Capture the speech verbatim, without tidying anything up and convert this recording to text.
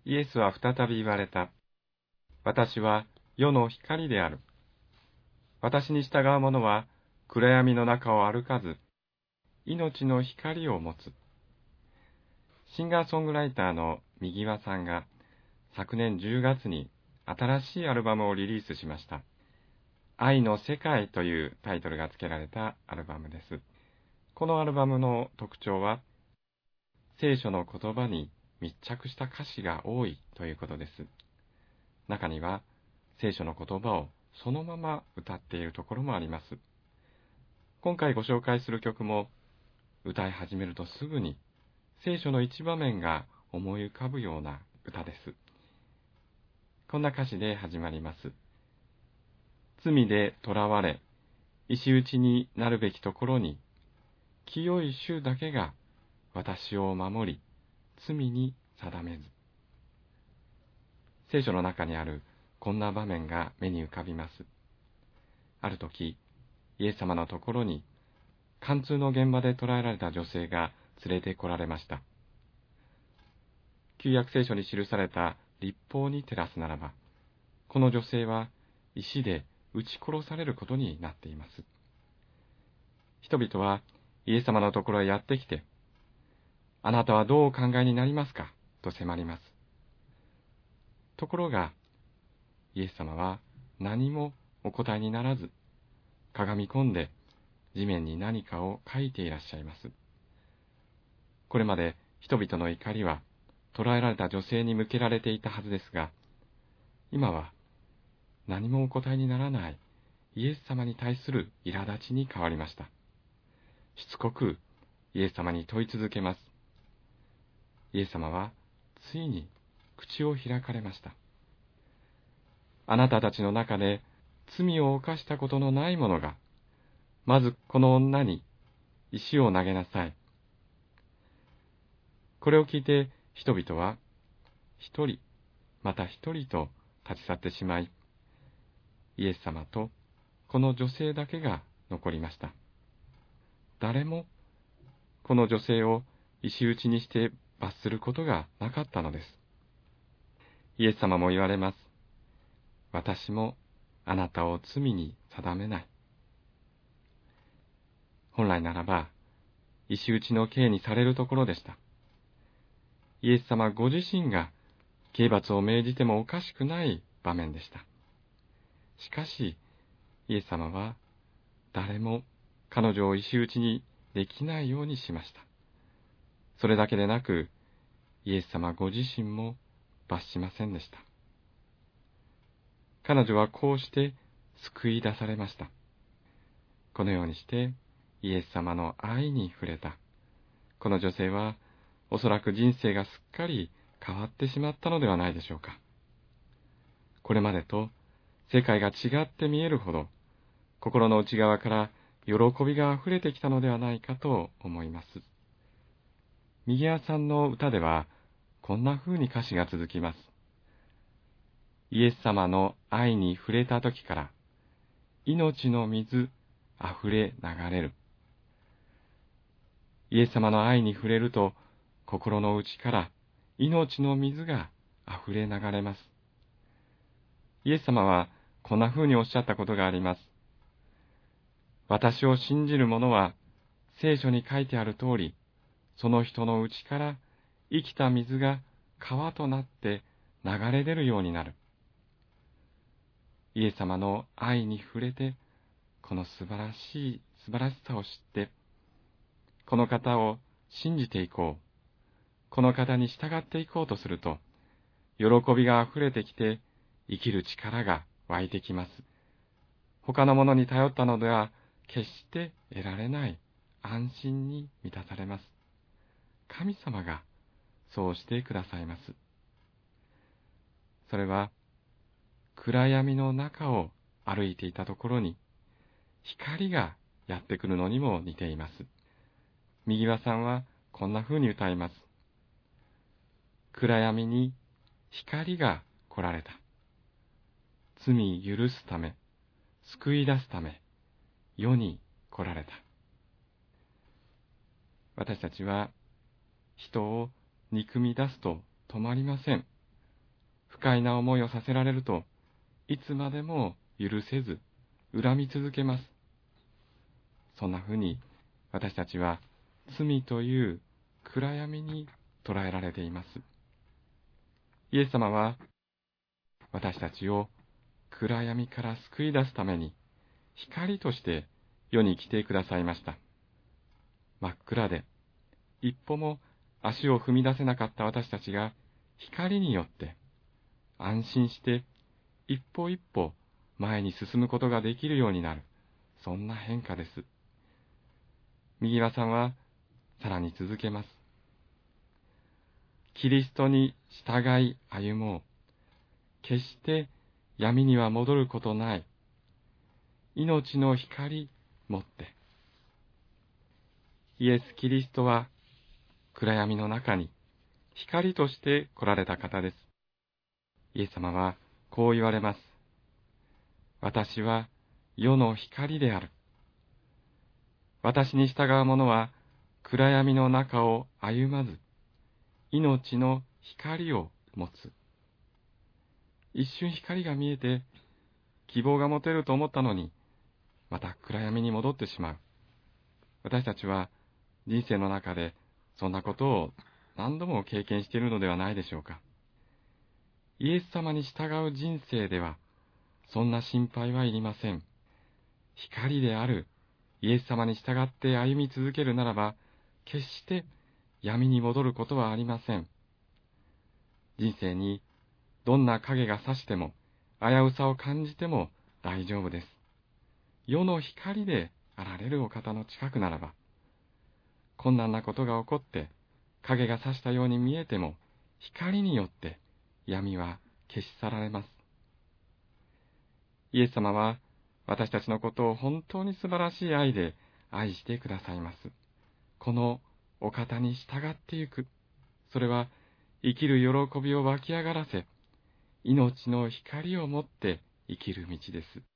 イエスは再び言われた。私は世の光である。私に従う者は暗闇の中を歩かず、命の光を持つ。シンガーソングライターの右輪さんが昨年じゅうがつに新しいアルバムをリリースしました。愛の世界というタイトルが付けられたアルバムです。このアルバムの特徴は、聖書の言葉に密着した歌詞が多いということです。中には聖書の言葉をそのまま歌っているところもあります。今回ご紹介する曲も、歌い始めるとすぐに聖書の一場面が思い浮かぶような歌です。こんな歌詞で始まります。罪で囚われ、石打ちになるべきところに、清い主だけが私を守り、罪に定めず。聖書の中にあるこんな場面が目に浮かびます。ある時、イエス様のところに、貫通の現場で捕らえられた女性が連れて来られました。旧約聖書に記された律法に照らすならば、この女性は石で撃ち殺されることになっています。人々はイエス様のところへやってきて、あなたはどうお考えになりますかと迫ります。ところが、イエス様は何もお答えにならず、かがみ込んで地面に何かを書いていらっしゃいます。これまで人々の怒りは捕らえられた女性に向けられていたはずですが、今は何もお答えにならないイエス様に対する苛立ちに変わりました。しつこくイエス様に問い続けます。イエス様はついに口を開かれました。あなたたちの中で罪を犯したことのない者が、まずこの女に石を投げなさい。これを聞いて人々は一人また一人と立ち去ってしまい、イエス様とこの女性だけが残りました。誰もこの女性を石打ちにして罰することがなかったのです。イエス様も言われます。私もあなたを罪に定めない。本来ならば、石打ちの刑にされるところでした。イエス様ご自身が刑罰を命じてもおかしくない場面でした。しかし、イエス様は誰も彼女を石打ちにできないようにしました。それだけでなく、イエス様ご自身も罰しませんでした。彼女はこうして救い出されました。このようにしてイエス様の愛に触れた。この女性はおそらく人生がすっかり変わってしまったのではないでしょうか。これまでと世界が違って見えるほど、心の内側から喜びがあふれてきたのではないかと思います。右輪さんの歌では、こんな風に歌詞が続きます。イエス様の愛に触れた時から、命の水あふれ流れる。イエス様の愛に触れると、心の内から命の水があふれ流れます。イエス様はこんな風におっしゃったことがあります。私を信じる者は、聖書に書いてある通り、その人の内から生きた水が川となって流れ出るようになる。イエス様の愛に触れて、この素晴らしい素晴らしさを知って、この方を信じていこう、この方に従っていこうとすると、喜びがあふれてきて、生きる力が湧いてきます。他のものに頼ったのでは、決して得られない安心に満たされます。神様がそうしてくださいます。それは、暗闇の中を歩いていたところに、光がやってくるのにも似ています。右輪さんはこんな風に歌います。暗闇に光が来られた。罪許すため、救い出すため、世に来られた。私たちは人を憎み出すと止まりません。 不快な思いをさせられると、いつまでも許せず、恨み続けます。そんなふうに、私たちは罪という暗闇に捉えられています。イエス様は、私たちを暗闇から救い出すために、光として世に来てくださいました。真っ暗で、一歩も足を踏み出せなかった私たちが、光によって、安心して一歩一歩前に進むことができるようになる、そんな変化です。右輪さんはさらに続けます。キリストに従い歩もう。決して闇には戻ることない。命の光持って。イエス・キリストは暗闇の中に光として来られた方です。イエス様はこう言われます。私は世の光である。私に従う者は暗闇の中を歩まず、命の光を持つ。一瞬光が見えて希望が持てると思ったのに、また暗闇に戻ってしまう。私たちは人生の中でそんなことを何度も経験しているのではないでしょうか。イエス様に従う人生では、そんな心配はいりません。光であるイエス様に従って歩み続けるならば、決して闇に戻ることはありません。人生にどんな影が差しても、危うさを感じても大丈夫です。世の光であられるお方の近くならば、困難なことが起こって影が差したように見えても、光によって闇は消し去られます。イエス様は私たちのことを本当に素晴らしい愛で愛してくださいます。このお方に従ってゆく。それは生きる喜びを湧き上がらせ、命の光をもって生きる道です。